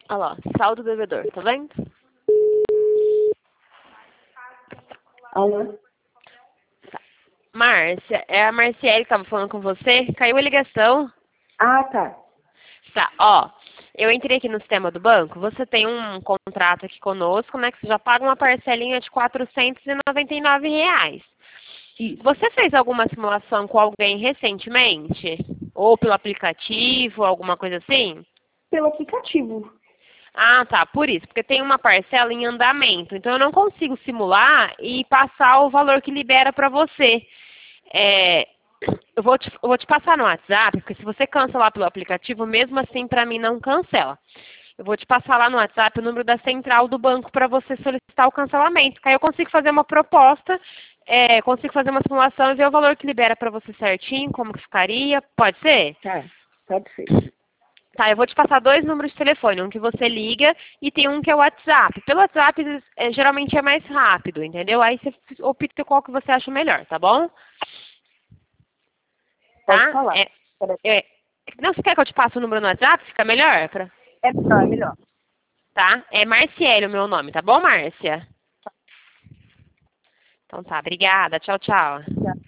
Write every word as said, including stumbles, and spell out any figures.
Olha lá, saldo do devedor, tá vendo? Alô? Márcia, é a Marciele que tava falando com você. Caiu a ligação. Ah, tá. Tá, ó. Eu entrei aqui no sistema do banco. Você tem um contrato aqui conosco, né? Que você já paga uma parcelinha de quatrocentos e noventa e nove reais. Isso. Você fez alguma simulação com alguém recentemente? Ou pelo aplicativo, alguma coisa assim? Pelo aplicativo. Ah, tá, por isso, porque tem uma parcela em andamento, então eu não consigo simular e passar o valor que libera para você. É, eu, vou te, eu vou te passar no WhatsApp, porque se você cancelar pelo aplicativo, mesmo assim para mim não cancela. Eu vou te passar lá no WhatsApp o número da central do banco para você solicitar o cancelamento. Aí eu consigo fazer uma proposta, é, consigo fazer uma simulação e ver o valor que libera para você certinho, como que ficaria. Pode ser? Tá, pode ser. Tá, eu vou te passar dois números de telefone, um que você liga e tem um que é o WhatsApp. Pelo WhatsApp, é, geralmente é mais rápido, entendeu? Aí você opta qual que você acha melhor, tá bom? Pode Tá? falar. É, Peraí. é, não, você quer que eu te passe o número no WhatsApp? Fica melhor? Pra, É melhor, é melhor. tá? É Marciele o meu nome, tá bom, Márcia? Então tá, obrigada. Tchau, tchau. Tá.